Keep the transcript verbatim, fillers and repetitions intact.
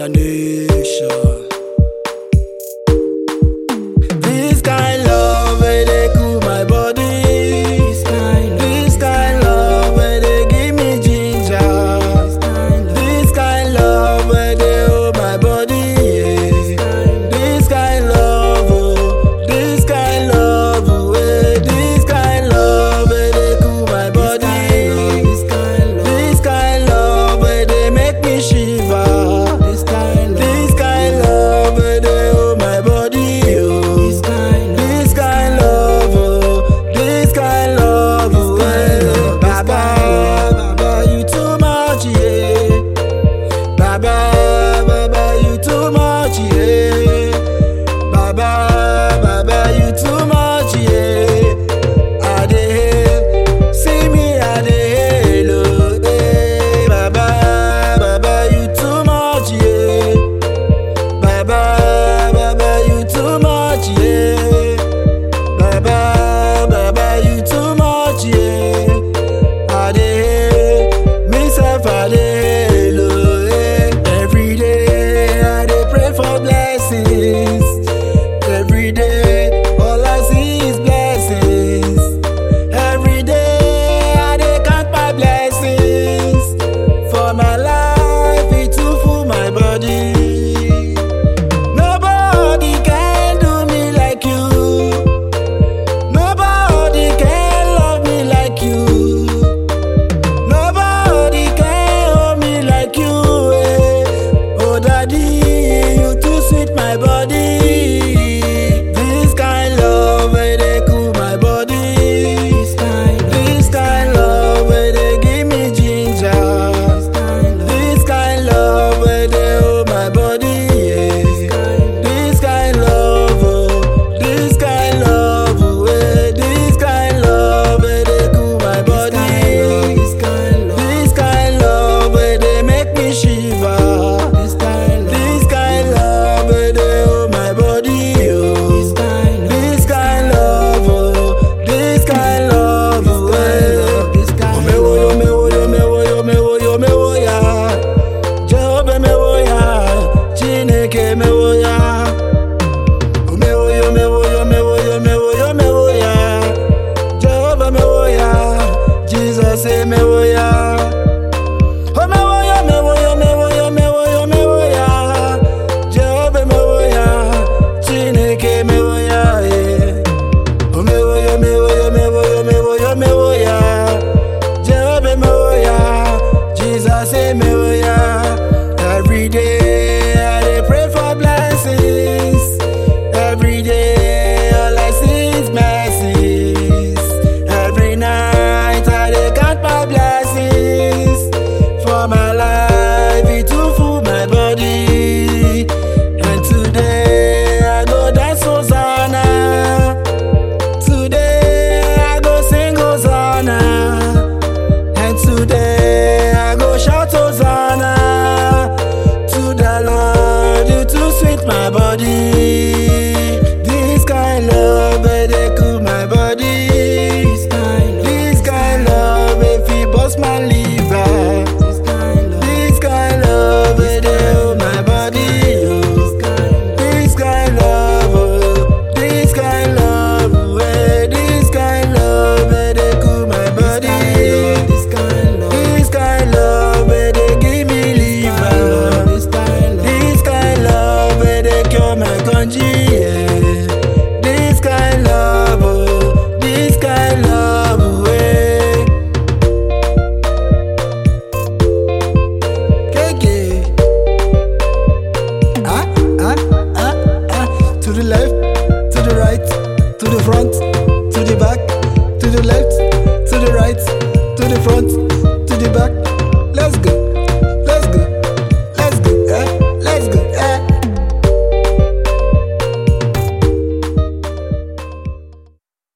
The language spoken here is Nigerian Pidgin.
Fire Nation. This kind love where they cool my body. This kind, this kind love where they give me ginger. This kind, this kind love where they hold my body. Yeah. This kind love, oh, this kind love, oh, eh. This kind love where they cool my body. This kind love, this kind love where they make me shiver. This kind, this kind love where they hold my body. Oh. This kind, this kind love, oh, this kind love, oh, eh. Baba, Baba, you too much, yeah. Baba, Baba, you too much, yeah. Baba, Baba, you too much, yeah. I dey see me, I dey hello, eh. Baba, Baba, you too much, yeah. Baba, Baba, you too much, yeah. Baba, Baba, you too much, yeah. I dey myself, I dey hello, eh. Every day I dey pray for blessings. Every day all I see is blessings. Every day I dey count my blessings. For my life it too full my body. Nobody can do me like you. Nobody can love me like you. Nobody can hold me like you, eh. Oh daddy, you too sweet my body. This kind love where they cool my body. This kind, this kind love where they give me ginger. This kind love where they hold my body. Yeah. This kind love, oh, this kind love, oh, eh. This kind love where they cool my body. This kind love, this kind love where they make me shiver. This kind, this kind love where they hold my body. Oh. This kind, this kind love, oh, this kind love, oh, eh. This kind, me wo yo, me wo yo, me wo yo, me wo yo, me wo ya. Jehovah me wo ya, Chineke me wo ya. Me wo yo, me wo yo, me wo yo, me wo yo, me wo ya. Jehovah me wo ya, Jesus say me wo ya. Oh me wo yo, me wo yo, me wo yo, me wo yo, me wo ya. Jehovah me wo ya, Chineke me wo ya. Yeah. Oh me wo yo, me wo yo, me wo yo, me wo yo, me wo ya. Jehovah me wo ya, Jesus say me wo